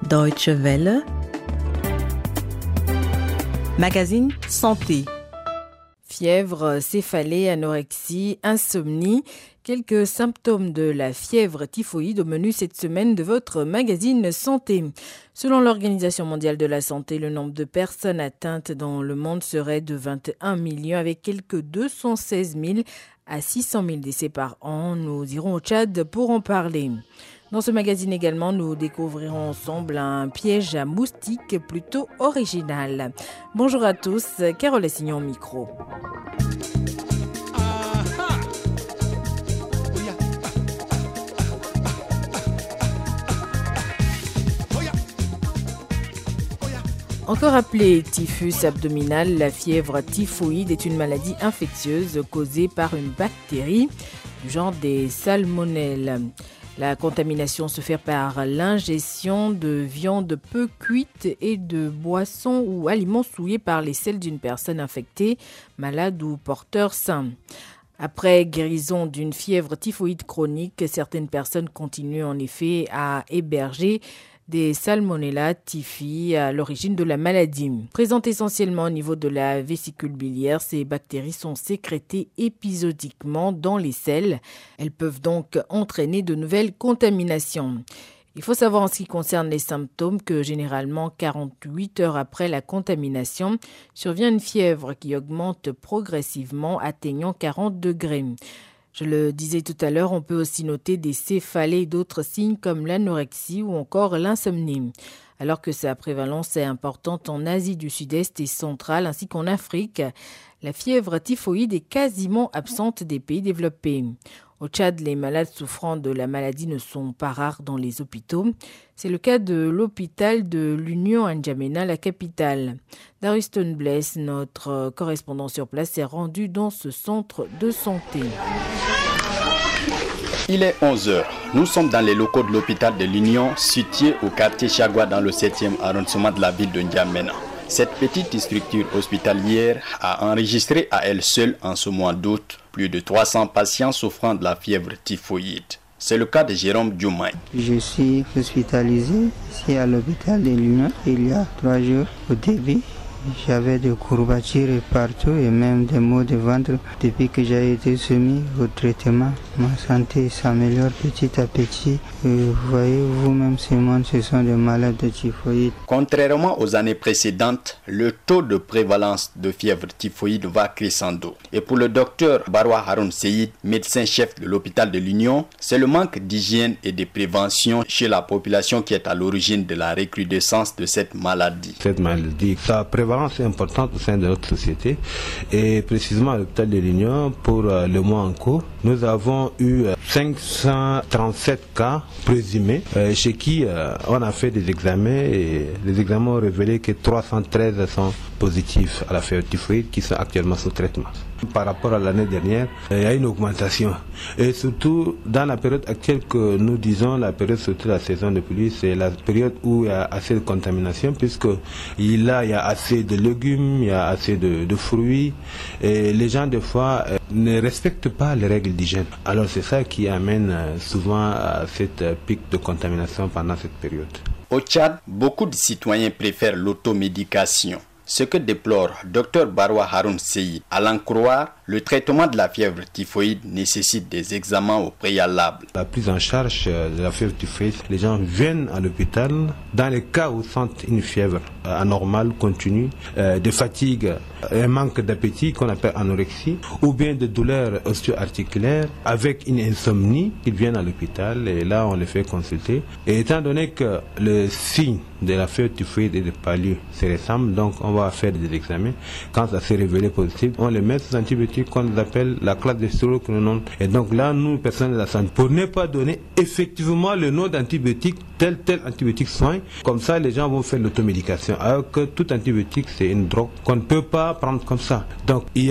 Deutsche Welle, magazine santé. Fièvre, céphalée, anorexie, insomnie, quelques symptômes de la fièvre typhoïde au menu cette semaine de votre magazine santé. Selon l'Organisation mondiale de la santé, le nombre de personnes atteintes dans le monde serait de 21 millions avec quelques 216 000 à 600 000 décès par an. Nous irons au Tchad pour en parler. Dans ce magazine également, nous découvrirons ensemble un piège à moustiques plutôt original. Bonjour à tous, Carole Assignon au micro. Encore appelée typhus abdominal, la fièvre typhoïde est une maladie infectieuse causée par une bactérie du genre des salmonelles. La contamination se fait par l'ingestion de viande peu cuite et de boissons ou aliments souillés par les selles d'une personne infectée, malade ou porteur sain. Après guérison d'une fièvre typhoïde chronique, certaines personnes continuent en effet à héberger des Salmonella typhi à l'origine de la maladie. Présentes essentiellement au niveau de la vésicule biliaire, ces bactéries sont sécrétées épisodiquement dans les selles. Elles peuvent donc entraîner de nouvelles contaminations. Il faut savoir en ce qui concerne les symptômes que généralement 48 heures après la contamination, survient une fièvre qui augmente progressivement atteignant 40 degrés. Je le disais tout à l'heure, on peut aussi noter des céphalées et d'autres signes comme l'anorexie ou encore l'insomnie. Alors que sa prévalence est importante en Asie du Sud-Est et centrale ainsi qu'en Afrique, la fièvre typhoïde est quasiment absente des pays développés. Au Tchad, les malades souffrant de la maladie ne sont pas rares dans les hôpitaux. C'est le cas de l'hôpital de l'Union à N'Djamena, la capitale. Dariston Bless, notre correspondant sur place, s'est rendu dans ce centre de santé. Il est 11h. Nous sommes dans les locaux de l'hôpital de l'Union, situé au quartier Chagua dans le 7e arrondissement de la ville de N'Djamena. Cette petite structure hospitalière a enregistré à elle seule en ce mois d'août plus de 300 patients souffrant de la fièvre typhoïde. C'est le cas de Jérôme Diomaye. Je suis hospitalisé ici à l'hôpital de l'Union il y a 3 jours. Au début, j'avais des courbatures partout et même des maux de ventre. Depuis que j'ai été soumis au traitement, ma santé s'améliore petit à petit. Vous voyez vous-même, Simone, ce sont des malades de typhoïde. Contrairement aux années précédentes, le taux de prévalence de fièvre typhoïde va crescendo. Et pour le docteur Barwa Haroun Seyid, médecin-chef de l'hôpital de l'Union, c'est le manque d'hygiène et de prévention chez la population qui est à l'origine de la recrudescence de cette maladie. Cette maladie, sa prévalence est importante au sein de notre société et précisément à l'hôpital de l'Union, pour le mois en cours, nous avons eu 537 cas présumés chez qui on a fait des examens et les examens ont révélé que 313 sont positifs à la fièvre typhoïde qui sont actuellement sous traitement. Par rapport à l'année dernière, il y a une augmentation. Et surtout, dans la période actuelle que nous disons, la période surtout la saison de pluie, c'est la période où il y a assez de contamination, puisque il y a assez de légumes, il y a assez de fruits, et les gens des fois ne respectent pas les règles d'hygiène. Alors c'est ça qui amène souvent à cette pic de contamination pendant cette période. Au Tchad, beaucoup de citoyens préfèrent l'automédication. Ce que déplore Dr Barwa Haroun Seyid. À l'en croire, le traitement de la fièvre typhoïde nécessite des examens au préalable. La prise en charge de la fièvre typhoïde, les gens viennent à l'hôpital dans les cas où ils sentent une fièvre anormale, continue, de fatigue, un manque d'appétit qu'on appelle anorexie, ou bien de douleurs osseo-articulaires avec une insomnie. Ils viennent à l'hôpital et là on les fait consulter. Et étant donné que le signe de la fièvre typhoïde et de palu se ressemblent, donc on va faire des examens. Quand ça s'est révélé positif, on les met sous antibiotiques qu'on appelle la classe de stéroquinone. Et donc là, nous, personnels de la santé, pour ne pas donner effectivement le nom d'antibiotique, tel antibiotique soin, comme ça les gens vont faire l'automédication. Alors que tout antibiotique, c'est une drogue qu'on ne peut pas prendre comme ça. Donc il y a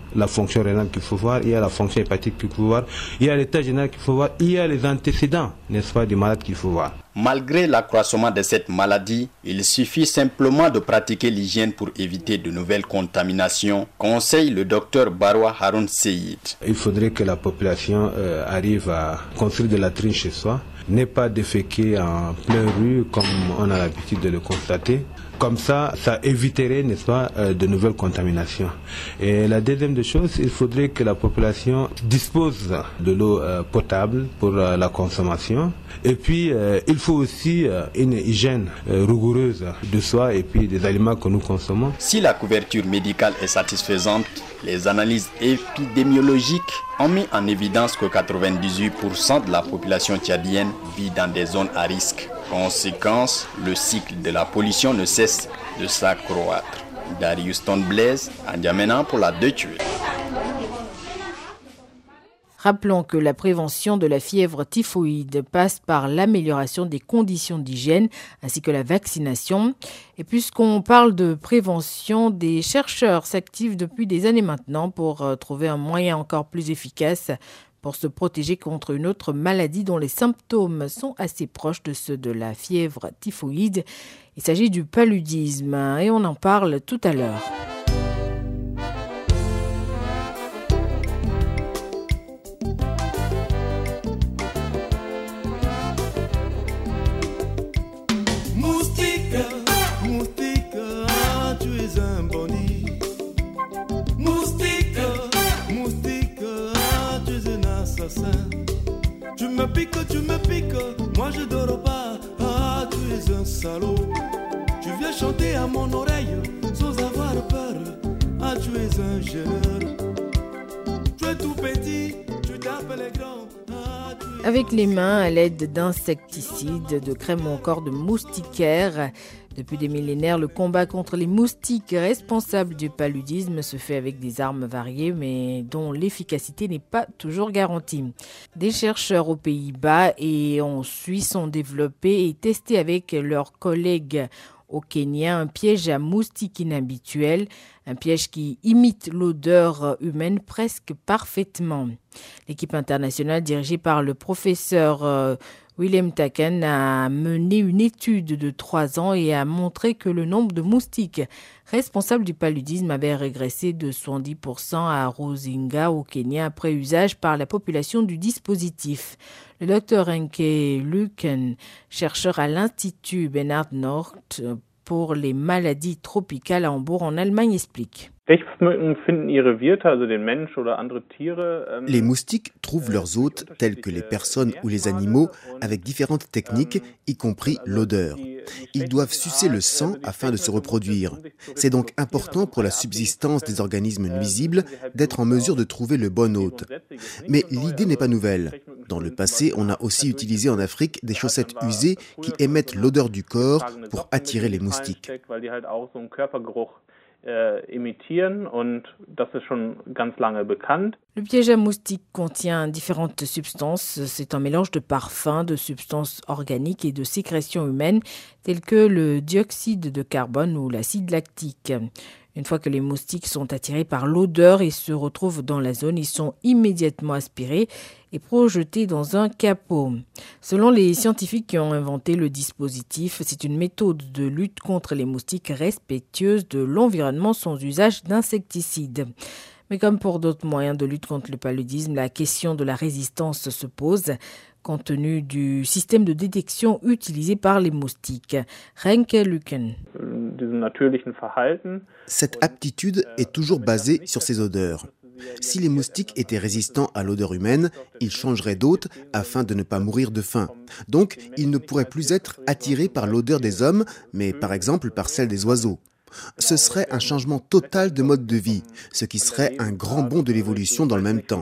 la fonction rénale qu'il faut voir, il y a la fonction hépatique qu'il faut voir, il y a l'état général qu'il faut voir, il y a les antécédents, n'est-ce pas, du malade qu'il faut voir. Malgré l'accroissement de cette maladie, il suffit simplement de pratiquer l'hygiène pour éviter de nouvelles contaminations, conseille le docteur Barwa Haroun Seyid. Il faudrait que la population arrive à construire de la latrines chez soi, n'est pas déféquer en pleine rue comme on a l'habitude de le constater. Comme ça éviterait, n'est-ce pas, de nouvelles contaminations. Et la deuxième des choses, il faudrait que la population dispose de l'eau potable pour la consommation. Et puis, il faut aussi une hygiène rigoureuse de soi et puis des aliments que nous consommons. Si la couverture médicale est satisfaisante, les analyses épidémiologiques ont mis en évidence que 98% de la population tchadienne vit dans des zones à risque. Conséquence, le cycle de la pollution ne cesse de s'accroître. Darius Tonblaise, N'Djamena pour la Deutsche Welle. Rappelons que la prévention de la fièvre typhoïde passe par l'amélioration des conditions d'hygiène ainsi que la vaccination. Et puisqu'on parle de prévention, des chercheurs s'activent depuis des années maintenant pour trouver un moyen encore plus efficace pour se protéger contre une autre maladie dont les symptômes sont assez proches de ceux de la fièvre typhoïde. Il s'agit du paludisme et on en parle tout à l'heure. Tu me piques, moi je dors pas. Ah, tu es un salaud. Tu viens chanter à mon oreille sans avoir peur. Ah, tu es un gêneur. Tu es tout petit, tu tapes les grands. Ah, avec les mains, à l'aide d'insecticides, de crèmes ou encore de moustiquaires. Depuis des millénaires, le combat contre les moustiques responsables du paludisme se fait avec des armes variées, mais dont l'efficacité n'est pas toujours garantie. Des chercheurs aux Pays-Bas et en Suisse ont développé et testé avec leurs collègues au Kenya un piège à moustiques inhabituel, un piège qui imite l'odeur humaine presque parfaitement. L'équipe internationale dirigée par le professeur Willem Taken a mené une étude de 3 ans et a montré que le nombre de moustiques responsables du paludisme avait régressé de 70% à Ruzinga au Kenya après usage par la population du dispositif. Le docteur Henke Luken, chercheur à l'Institut Bernhard Nord pour les maladies tropicales à Hambourg en Allemagne, explique. Les moustiques trouvent leurs hôtes, tels que les personnes ou les animaux, avec différentes techniques, y compris l'odeur. Ils doivent sucer le sang afin de se reproduire. C'est donc important pour la subsistance des organismes nuisibles d'être en mesure de trouver le bon hôte. Mais l'idée n'est pas nouvelle. Dans le passé, on a aussi utilisé en Afrique des chaussettes usées qui émettent l'odeur du corps pour attirer les moustiques. Le piège à moustiques contient différentes substances. C'est un mélange de parfums, de substances organiques et de sécrétions humaines telles que le dioxyde de carbone ou l'acide lactique. Une fois que les moustiques sont attirés par l'odeur et se retrouvent dans la zone, ils sont immédiatement aspirés et projetés dans un capot. Selon les scientifiques qui ont inventé le dispositif, c'est une méthode de lutte contre les moustiques respectueuse de l'environnement sans usage d'insecticides. Mais comme pour d'autres moyens de lutte contre le paludisme, la question de la résistance se pose compte tenu du système de détection utilisé par les moustiques. Henke Luken. Cette aptitude est toujours basée sur ces odeurs. Si les moustiques étaient résistants à l'odeur humaine, ils changeraient d'hôte afin de ne pas mourir de faim. Donc, ils ne pourraient plus être attirés par l'odeur des hommes, mais par exemple par celle des oiseaux. Ce serait un changement total de mode de vie, ce qui serait un grand bond de l'évolution dans le même temps.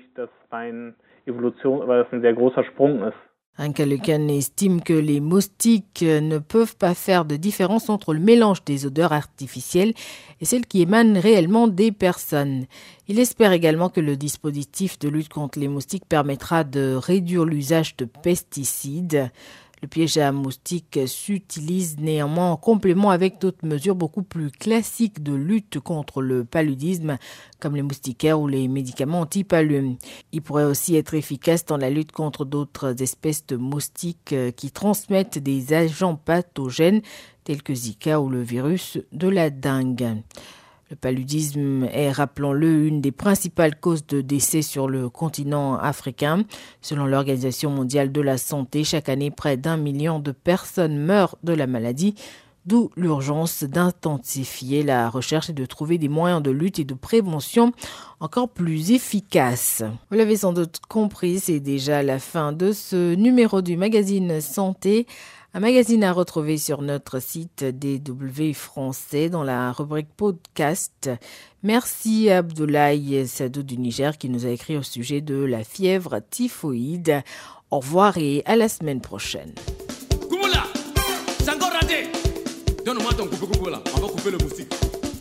Henke Luken estime que les moustiques ne peuvent pas faire de différence entre le mélange des odeurs artificielles et celles qui émanent réellement des personnes. Il espère également que le dispositif de lutte contre les moustiques permettra de réduire l'usage de pesticides. Le piège à moustiques s'utilise néanmoins en complément avec d'autres mesures beaucoup plus classiques de lutte contre le paludisme, comme les moustiquaires ou les médicaments anti-palu. Il pourrait aussi être efficace dans la lutte contre d'autres espèces de moustiques qui transmettent des agents pathogènes tels que Zika ou le virus de la dengue. Le paludisme est, rappelons-le, une des principales causes de décès sur le continent africain. Selon l'Organisation mondiale de la santé, chaque année, près d'1 million de personnes meurent de la maladie, d'où l'urgence d'intensifier la recherche et de trouver des moyens de lutte et de prévention encore plus efficaces. Vous l'avez sans doute compris, c'est déjà la fin de ce numéro du magazine Santé. Un magazine à retrouver sur notre site DW Français dans la rubrique podcast. Merci à Abdoulaye Sadou du Niger qui nous a écrit au sujet de la fièvre typhoïde. Au revoir et à la semaine prochaine. Koumoula, c'est encore raté. Donne-moi ton coupe-coupe là, on va couper le moustique.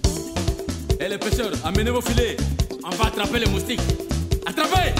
Et les pêcheurs, amenez vos filets, on va attraper les moustiques. Attrapez!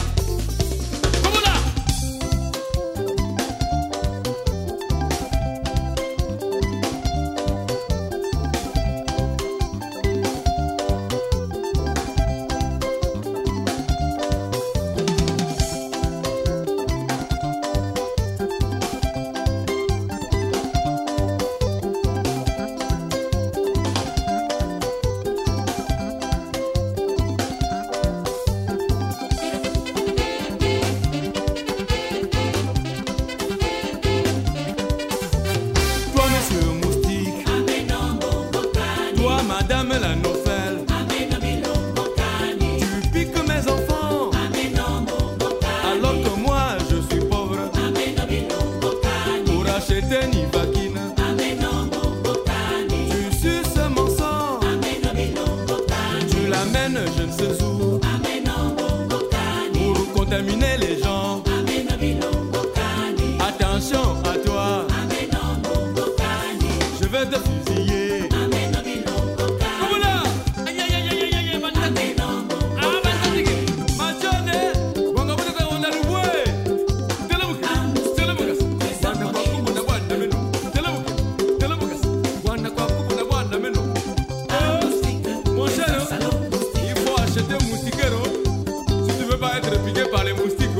Mon cher, il faut acheter un moustiquaire si tu veux pas être piqué par les moustiques.